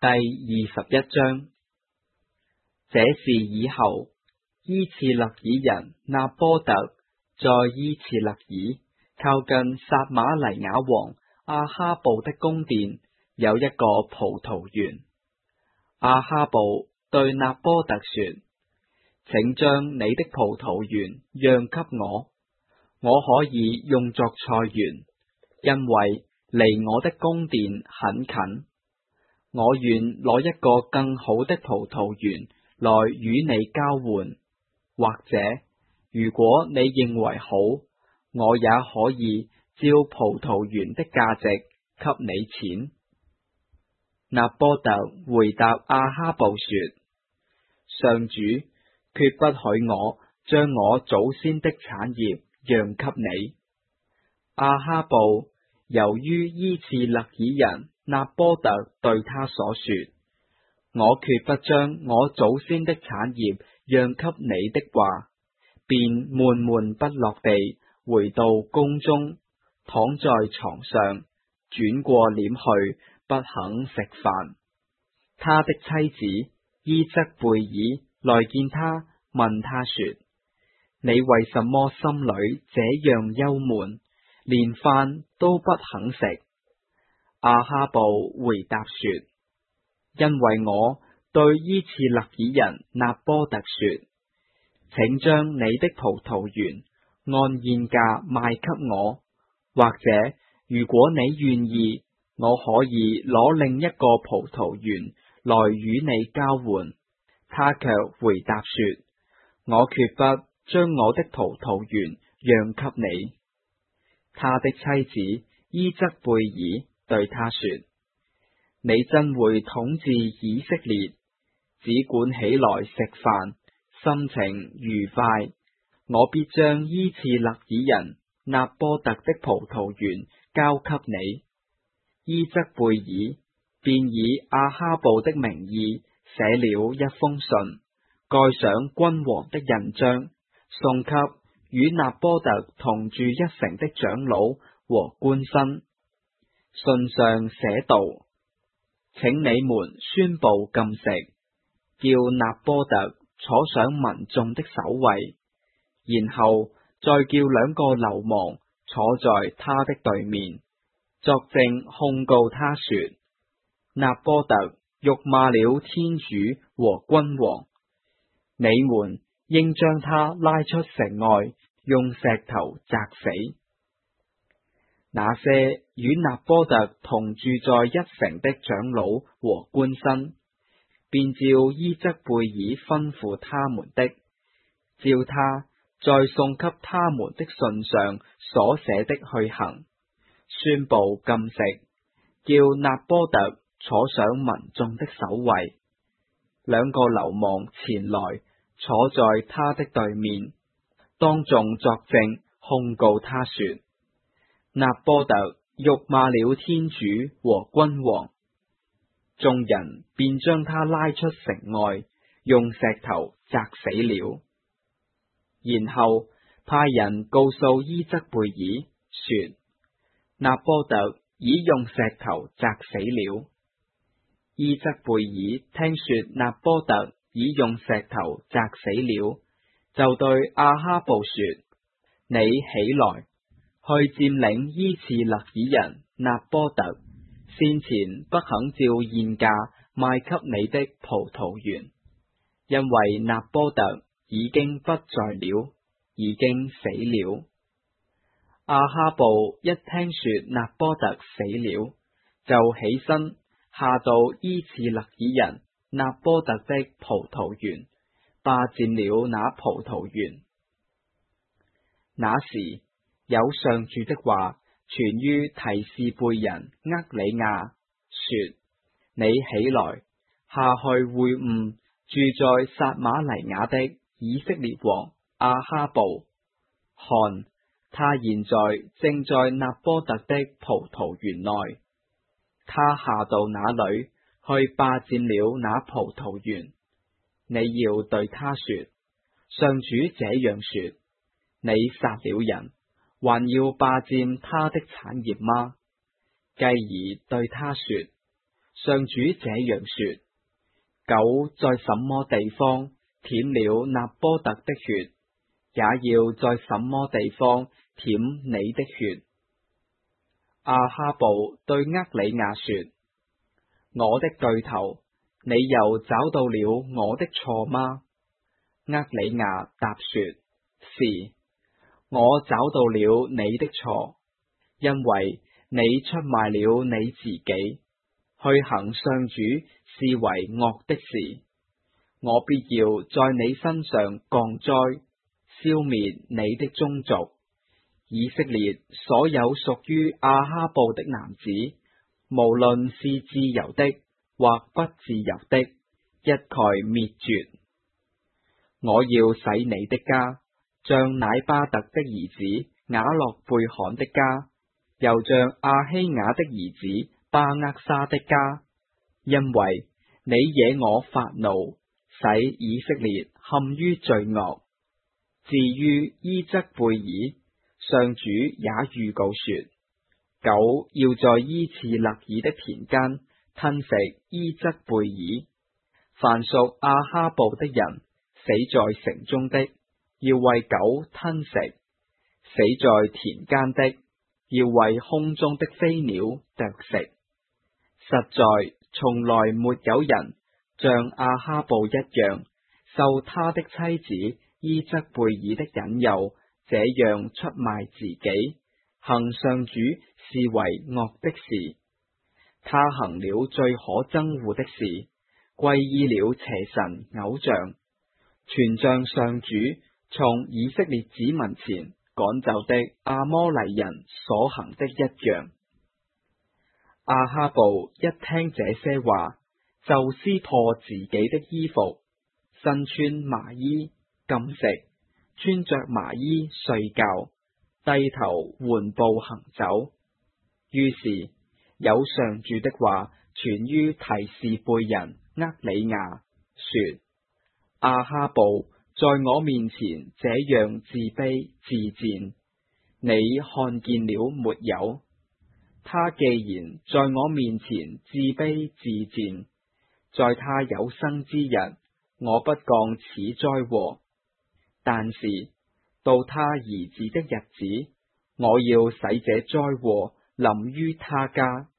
第21章。這事以後，伊次勒爾人納波特在伊次勒爾靠近撒瑪黎雅王阿哈布的宮殿有一個葡萄園。阿哈布對納波特說：請將你的葡萄園讓給我，我可以用作菜園，因為離我的宮殿很近。我願攞一個更好的葡萄園來與你交換，或者如果你認為好，我也可以照葡萄園的價值給你錢。納波特回答阿哈布說：上主決不許我將我祖先的產業讓給你。阿哈布由於伊次勒爾人納波特對他所說：我決不將我祖先的產業讓給你的話，便悶悶不樂地回到宮中，躺在床上，轉過臉去，不肯食飯。他的妻子伊則貝爾來見他，問他說：你為什麼心裏這樣憂悶，連飯都不肯食？阿哈布回答說：因為我對伊次勒爾人納波特說，請將你的葡萄園按現價賣給我，或者如果你願意，我可以攞另一個葡萄園來與你交換。他卻回答說：我決不將我的葡萄園讓給你。他的妻子伊則貝爾對他說：你真會統治以色列，只管起來食飯，心情愉快。我必將伊次勒爾人納波特的葡萄園交給你。伊則貝爾便以阿哈布的名義寫了一封信，蓋上君王的印章，送給與納波特同住一城的長老和官紳。信上寫道：請你們宣布禁食，叫納波特坐上民眾的首位，然後再叫兩個流氓坐在他的對面，作證控告他說：納波特辱罵了天主和君王，你們應將他拉出城外，用石頭砸死。那些與納波特同住在一城的長老和官紳，便照伊則貝爾吩咐他們的，照他在送給他們的信上所寫的去行，宣布禁食，叫納波特坐上民眾的首位。兩個流氓前來坐在他的對面，當眾作證控告他說：納波特辱罵了天主和君王。眾人便將他拉出城外，用石頭砸死了。然後派人告訴伊則貝爾說：納波特已用石頭砸死了。伊則貝爾聽說納波特已用石頭砸死了，就對阿哈布說：你起來，去佔領伊次勒爾人納波特先前不肯照現價賣給你的葡萄園，因為納波特已經不在了，已經死了。阿哈布一聽說納波特死了，就起身下到伊次勒爾人納波特的葡萄園，霸佔了那葡萄園。那時有上主的話傳於提示貝人厄里亞，說：你起來，下去會晤住在撒瑪黎雅的以色列王阿哈布，看，他現在正在納波特的葡萄園內。他下到那裏去霸佔了那葡萄園。你要對他說：上主這樣說，你殺了人，還要霸佔他的產業嗎？繼而對他說： 上主這樣說：狗在什麼地方舔了納波特的血，也要在什麼地方舔你的血。亞哈布對厄里亞說：我的對頭，你又找到了我的錯嗎？厄里亞答說：是，我找到了你的錯，因為你出賣了你自己，去行上主視為惡的事。我必要在你身上降災，消滅你的宗族。以色列所有屬於亞哈布的男子，無論是自由的或不自由的，一概滅絕。我要使你的家像乃巴特的兒子雅洛貝罕的家，又像亞希雅的兒子巴厄沙的家，因為你惹我發怒，使以色列陷於罪惡。至於伊則貝爾，上主也預告說，狗要在伊次勒爾的田間吞食伊則貝爾。凡屬亞哈布的人，死在城中的，要為狗吞食；死在田間的，要為空中的飛鳥啄食。實在從來沒有人像亞哈布一樣，受他的妻子伊則貝爾的引誘，這樣出賣自己，行上主視為惡的事。他行了最可憎惡的事，歸依了邪神偶像，全像上主從以色列子民前趕走的阿摩黎人所行的一樣。亞哈布一聽這些話，就撕破自己的衣服，身穿麻衣，禁食，穿着麻衣睡覺，低頭緩步行走。於是有上主的話傳於提示貝人厄里亞，說：亞哈布在我面前這樣自卑自賤，你看見了沒有？他既然在我面前自卑自賤，在他有生之日，我不降此災禍。但是到他兒子的日子，我要使這災禍臨於他家。